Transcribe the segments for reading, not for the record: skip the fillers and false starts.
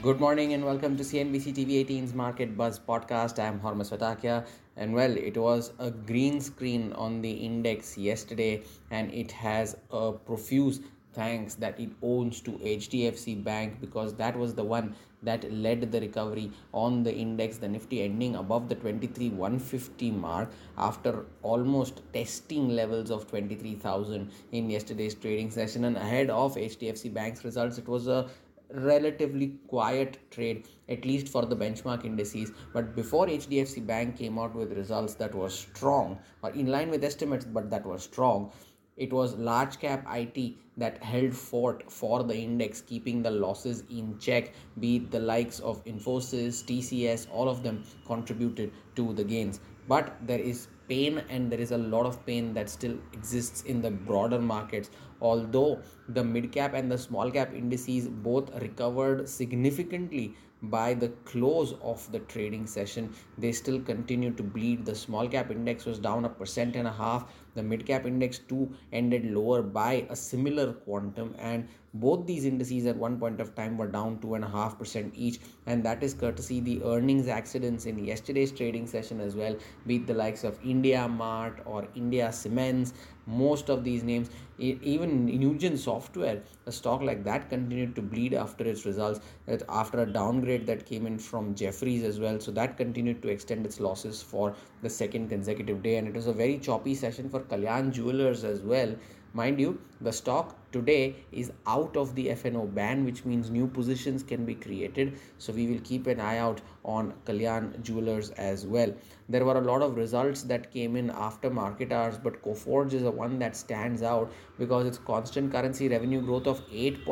Good morning and welcome to CNBC TV 18's Market Buzz podcast. I am Hormas Vatakia, and it was a green screen on the index yesterday, and it has a profuse thanks that it owns to HDFC Bank, because that was the one that led the recovery on the index. The Nifty ending above the 23,150 mark after almost testing levels of 23,000 in yesterday's trading session, and ahead of HDFC Bank's results. It was a relatively quiet trade, at least for the benchmark indices. But before HDFC Bank came out with results that were strong or in line with estimates, but that were strong, it was large cap IT that held fort for the index, keeping the losses in check. Be it the likes of Infosys, TCS, all of them contributed to the gains. But there is pain, and there is a lot of pain that still exists in the broader markets. Although the mid cap and the small cap indices both recovered significantly by the close of the trading session, they still continue to bleed. The small cap index was down 1.5%. The mid cap index too ended lower by a similar quantum, and both these indices at one point of time were down 2.5% each, and that is courtesy the earnings accidents in yesterday's trading session as well. Be it the likes of India Mart or India Cements, most of these names, even Nugent Software, a stock like that, continued to bleed after its results, after a downgrade that came in from Jefferies as well. So that continued to extend its losses for the second consecutive day, and it was a very choppy session for Kalyan Jewelers as well. Mind you, the stock today is out of the FNO ban, which means new positions can be created. So we will keep an eye out on Kalyan Jewelers as well. There were a lot of results that came in after market hours, but Coforge is the one that stands out because its constant currency revenue growth of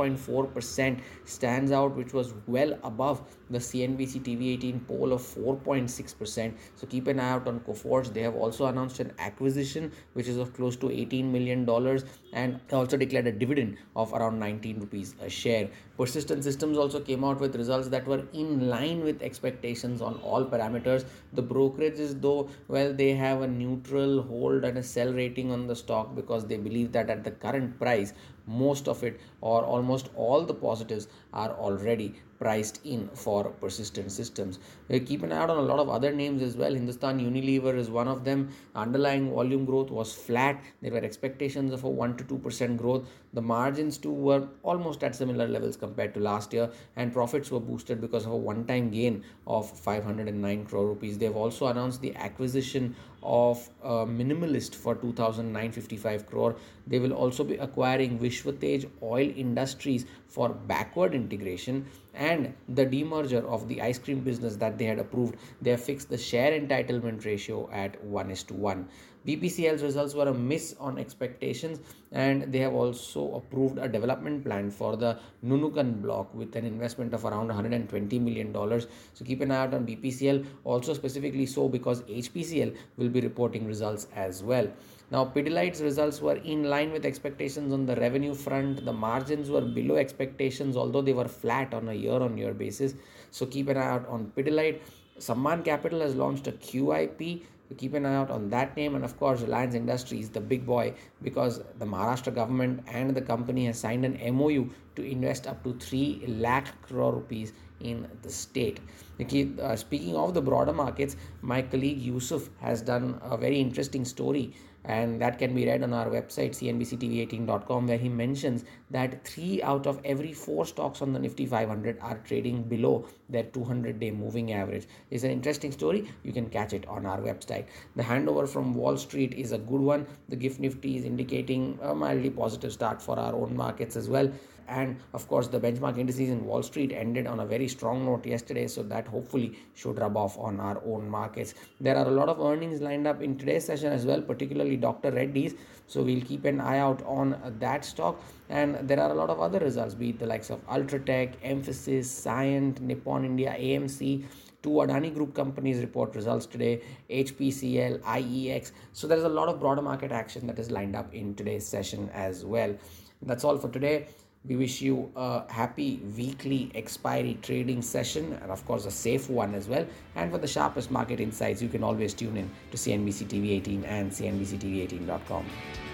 8.4% stands out, which was well above the CNBC TV 18 poll of 4.6%. So keep an eye out on Coforge. They have also announced an acquisition which is of close to $18 million, and also declared a dividend of around 19 rupees a share. Persistent Systems also came out with results that were in line with expectations on all parameters. The brokerages, though, well, they have a neutral hold and a sell rating on the stock because they believe that at the current price, most of it or almost all the positives are already priced in for Persistent Systems. Keep an eye out on a lot of other names as well. Hindustan Unilever is one of them. Underlying volume growth was flat. There were expectations of a 1 to 2% growth. The margins too were almost at similar levels compared to last year, and profits were boosted because of a one-time gain of 509 crore rupees. They've also announced the acquisition of Minimalist for 2,955 crore. They will also be acquiring Vishwatej Oil Industries for backward integration, and the demerger of the ice cream business that they had approved. They have fixed the share entitlement ratio at 1:1. BPCL's results were a miss on expectations, and they have also approved a development plan for the Nunukan block with an investment of around $120 million. So keep an eye out on BPCL, also specifically so because HPCL will be reporting results as well. Now, Pidilite's results were in line with expectations on the revenue front. The margins were below expectations, although they were flat on a year-on-year basis. So keep an eye out on Pidilite. Samman Capital has launched a QIP. So keep an eye out on that name. And of course, Reliance Industries, the big boy, because the Maharashtra government and the company has signed an MOU to invest up to 3 lakh crore rupees in the state. Speaking of the broader markets, my colleague Yusuf has done a very interesting story, and that can be read on our website cnbctv18.com, where he mentions that 3 out of every 4 stocks on the Nifty 500 are trading below their 200-day moving average. It's an interesting story. You can catch it on our website. The handover from Wall Street is a good one. The GIFT Nifty is indicating a mildly positive start for our own markets as well. And of course, the benchmark indices in Wall Street ended on a very strong note yesterday, so that hopefully should rub off on our own markets. There are a lot of earnings lined up in today's session as well, particularly Dr. Reddy's, so we'll keep an eye out on that stock. And there are a lot of other results, be it the likes of Ultratech, Emphasis, Cyient, Nippon India, AMC. 2 Adani Group companies report results today, HPCL, IEX. So there's a lot of broader market action that is lined up in today's session as well. That's all for today. We wish you a happy weekly expiry trading session, and of course a safe one as well. And for the sharpest market insights, you can always tune in to CNBC TV 18 and CNBCTV18.com.